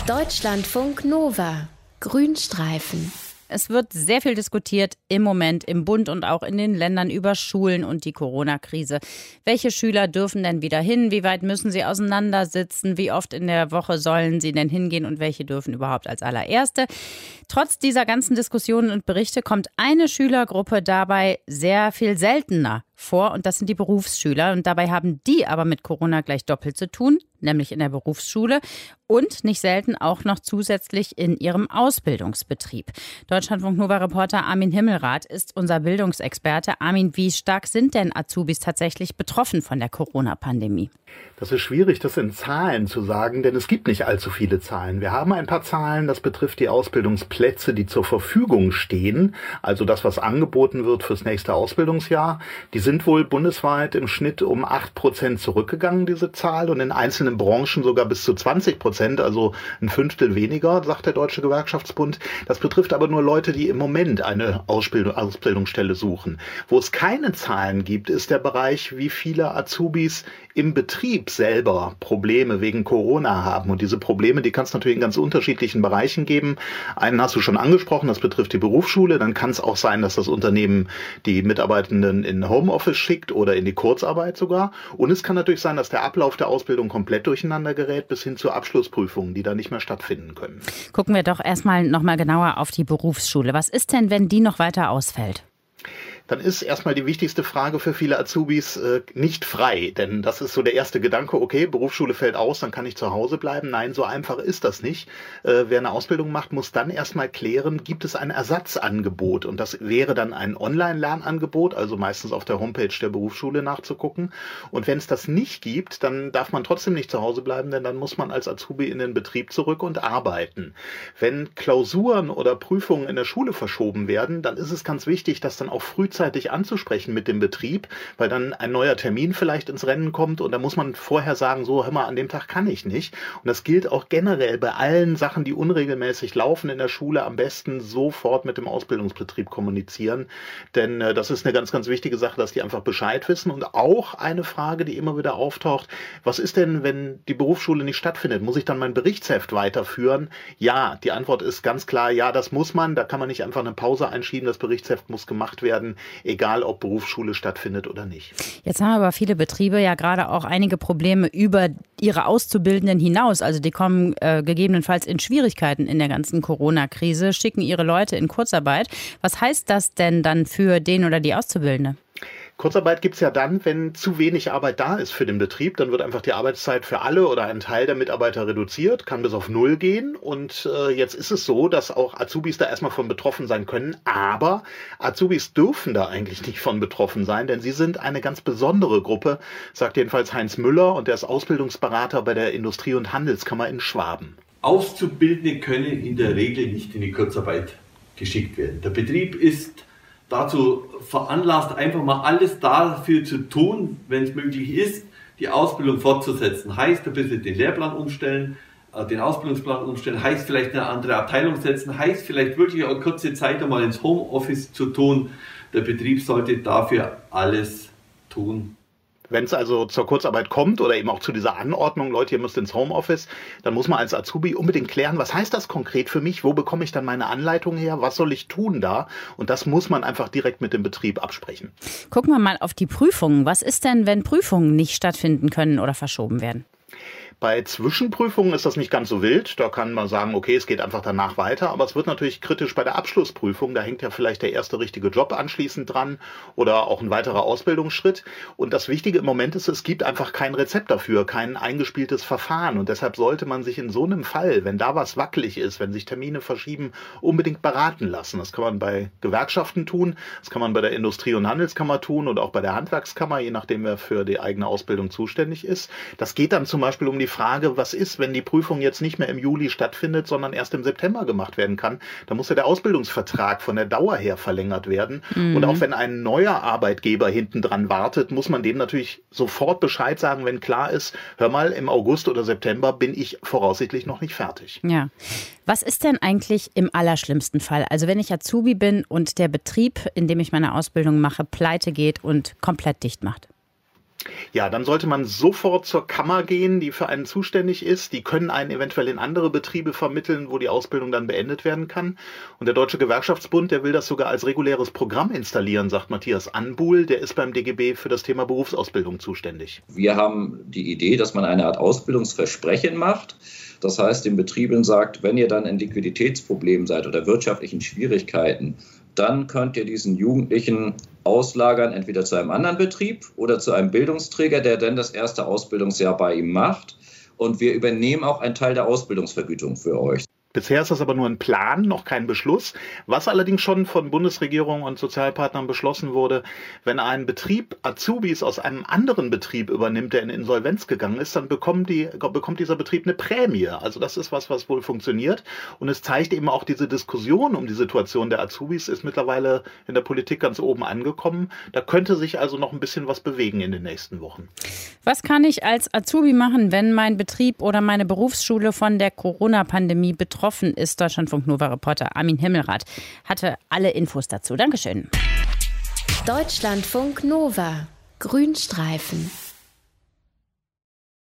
Deutschlandfunk Nova. Grünstreifen. Es wird sehr viel diskutiert im Moment im Bund und auch in den Ländern über Schulen und die Corona-Krise. Welche Schüler dürfen denn wieder hin? Wie weit müssen sie auseinandersitzen? Wie oft in der Woche sollen sie denn hingehen und welche dürfen überhaupt als allererste? Trotz dieser ganzen Diskussionen und Berichte kommt eine Schülergruppe dabei sehr viel seltener vor und das sind die Berufsschüler. Und dabei haben die aber mit Corona gleich doppelt zu tun, nämlich in der Berufsschule und nicht selten auch noch zusätzlich in ihrem Ausbildungsbetrieb. Deutschlandfunk Nova-Reporter Armin Himmelrath ist unser Bildungsexperte. Armin, wie stark sind denn Azubis tatsächlich betroffen von der Corona-Pandemie? Das ist schwierig, das in Zahlen zu sagen, denn es gibt nicht allzu viele Zahlen. Wir haben ein paar Zahlen, das betrifft die Ausbildungsplätze, die zur Verfügung stehen, also das, was angeboten wird fürs nächste Ausbildungsjahr. Die sind wohl bundesweit im Schnitt um 8% zurückgegangen, diese Zahl, und in einzelnen Branchen sogar bis zu 20%, also ein Fünftel weniger, sagt der Deutsche Gewerkschaftsbund. Das betrifft aber nur Leute, die im Moment eine Ausbildungsstelle suchen. Wo es keine Zahlen gibt, ist der Bereich, wie viele Azubis im Betrieb selber Probleme wegen Corona haben. Und diese Probleme, die kann es natürlich in ganz unterschiedlichen Bereichen geben. Einen hast du schon angesprochen, das betrifft die Berufsschule. Dann kann es auch sein, dass das Unternehmen die Mitarbeitenden in Homeoffice schickt oder in die Kurzarbeit sogar. Und es kann natürlich sein, dass der Ablauf der Ausbildung komplett durcheinander gerät, bis hin zu Abschlussprüfungen, die dann nicht mehr stattfinden können. Gucken wir doch erstmal nochmal genauer auf die Berufsschule. Was ist denn, wenn die noch weiter ausfällt? Dann ist erstmal die wichtigste Frage für viele Azubis nicht frei. Denn das ist so der erste Gedanke, okay, Berufsschule fällt aus, dann kann ich zu Hause bleiben. Nein, so einfach ist das nicht. Wer eine Ausbildung macht, muss dann erstmal klären, gibt es ein Ersatzangebot? Und das wäre dann ein Online-Lernangebot, also meistens auf der Homepage der Berufsschule nachzugucken. Und wenn es das nicht gibt, dann darf man trotzdem nicht zu Hause bleiben, denn dann muss man als Azubi in den Betrieb zurück und arbeiten. Wenn Klausuren oder Prüfungen in der Schule verschoben werden, dann ist es ganz wichtig, dass dann auch frühzeitig anzusprechen mit dem Betrieb, weil dann ein neuer Termin vielleicht ins Rennen kommt und da muss man vorher sagen, so, hör mal, an dem Tag kann ich nicht. Und das gilt auch generell bei allen Sachen, die unregelmäßig laufen in der Schule, am besten sofort mit dem Ausbildungsbetrieb kommunizieren, denn das ist eine ganz, ganz wichtige Sache, dass die einfach Bescheid wissen. Und auch eine Frage, die immer wieder auftaucht, was ist denn, wenn die Berufsschule nicht stattfindet? Muss ich dann mein Berichtsheft weiterführen? Ja, die Antwort ist ganz klar, ja, das muss man. Da kann man nicht einfach eine Pause einschieben, das Berichtsheft muss gemacht werden, egal ob Berufsschule stattfindet oder nicht. Jetzt haben aber viele Betriebe ja gerade auch einige Probleme über ihre Auszubildenden hinaus. Also die kommen gegebenenfalls in Schwierigkeiten in der ganzen Corona-Krise, schicken ihre Leute in Kurzarbeit. Was heißt das denn dann für den oder die Auszubildende? Kurzarbeit gibt's ja dann, wenn zu wenig Arbeit da ist für den Betrieb. Dann wird einfach die Arbeitszeit für alle oder einen Teil der Mitarbeiter reduziert, kann bis auf 0 gehen. Und jetzt ist es so, dass auch Azubis da erstmal von betroffen sein können. Aber Azubis dürfen da eigentlich nicht von betroffen sein, denn sie sind eine ganz besondere Gruppe, sagt jedenfalls Heinz Müller, und der ist Ausbildungsberater bei der Industrie- und Handelskammer in Schwaben. Auszubildende können in der Regel nicht in die Kurzarbeit geschickt werden. Der Betrieb ist dazu veranlasst, einfach mal alles dafür zu tun, wenn es möglich ist, die Ausbildung fortzusetzen. Heißt ein bisschen den Lehrplan umstellen, den Ausbildungsplan umstellen, heißt vielleicht eine andere Abteilung setzen, heißt vielleicht wirklich eine kurze Zeit einmal ins Homeoffice zu tun. Der Betrieb sollte dafür alles tun. Wenn es also zur Kurzarbeit kommt oder eben auch zu dieser Anordnung, Leute, ihr müsst ins Homeoffice, dann muss man als Azubi unbedingt klären, was heißt das konkret für mich? Wo bekomme ich dann meine Anleitung her? Was soll ich tun da? Und das muss man einfach direkt mit dem Betrieb absprechen. Gucken wir mal auf die Prüfungen. Was ist denn, wenn Prüfungen nicht stattfinden können oder verschoben werden? Bei Zwischenprüfungen ist das nicht ganz so wild. Da kann man sagen, okay, es geht einfach danach weiter. Aber es wird natürlich kritisch bei der Abschlussprüfung. Da hängt ja vielleicht der erste richtige Job anschließend dran oder auch ein weiterer Ausbildungsschritt. Und das Wichtige im Moment ist, es gibt einfach kein Rezept dafür, kein eingespieltes Verfahren. Und deshalb sollte man sich in so einem Fall, wenn da was wackelig ist, wenn sich Termine verschieben, unbedingt beraten lassen. Das kann man bei Gewerkschaften tun, das kann man bei der Industrie- und Handelskammer tun oder auch bei der Handwerkskammer, je nachdem, wer für die eigene Ausbildung zuständig ist. Das geht dann zum Beispiel um die Frage, was ist, wenn die Prüfung jetzt nicht mehr im Juli stattfindet, sondern erst im September gemacht werden kann. Da muss ja der Ausbildungsvertrag von der Dauer her verlängert werden. Und auch wenn ein neuer Arbeitgeber hinten dran wartet, muss man dem natürlich sofort Bescheid sagen, wenn klar ist, hör mal, im August oder September bin ich voraussichtlich noch nicht fertig. Ja. Was ist denn eigentlich im allerschlimmsten Fall? Also wenn ich Azubi bin und der Betrieb, in dem ich meine Ausbildung mache, pleite geht und komplett dicht macht? Ja, dann sollte man sofort zur Kammer gehen, die für einen zuständig ist. Die können einen eventuell in andere Betriebe vermitteln, wo die Ausbildung dann beendet werden kann. Und der Deutsche Gewerkschaftsbund, der will das sogar als reguläres Programm installieren, sagt Matthias Anbuhl. Der ist beim DGB für das Thema Berufsausbildung zuständig. Wir haben die Idee, dass man eine Art Ausbildungsversprechen macht. Das heißt, den Betrieben sagt, wenn ihr dann in Liquiditätsproblemen seid oder wirtschaftlichen Schwierigkeiten, dann könnt ihr diesen Jugendlichen auslagern, entweder zu einem anderen Betrieb oder zu einem Bildungsträger, der dann das erste Ausbildungsjahr bei ihm macht. Und wir übernehmen auch einen Teil der Ausbildungsvergütung für euch. Bisher ist das aber nur ein Plan, noch kein Beschluss. Was allerdings schon von Bundesregierung und Sozialpartnern beschlossen wurde, wenn ein Betrieb Azubis aus einem anderen Betrieb übernimmt, der in Insolvenz gegangen ist, dann bekommt dieser Betrieb eine Prämie. Also das ist was wohl funktioniert. Und es zeigt eben auch, diese Diskussion um die Situation der Azubis ist mittlerweile in der Politik ganz oben angekommen. Da könnte sich also noch ein bisschen was bewegen in den nächsten Wochen. Was kann ich als Azubi machen, wenn mein Betrieb oder meine Berufsschule von der Corona-Pandemie betroffen ist? Deutschlandfunk-Nova-Reporter Armin Himmelrath hatte alle Infos dazu. Dankeschön. Deutschlandfunk Nova. Grünstreifen.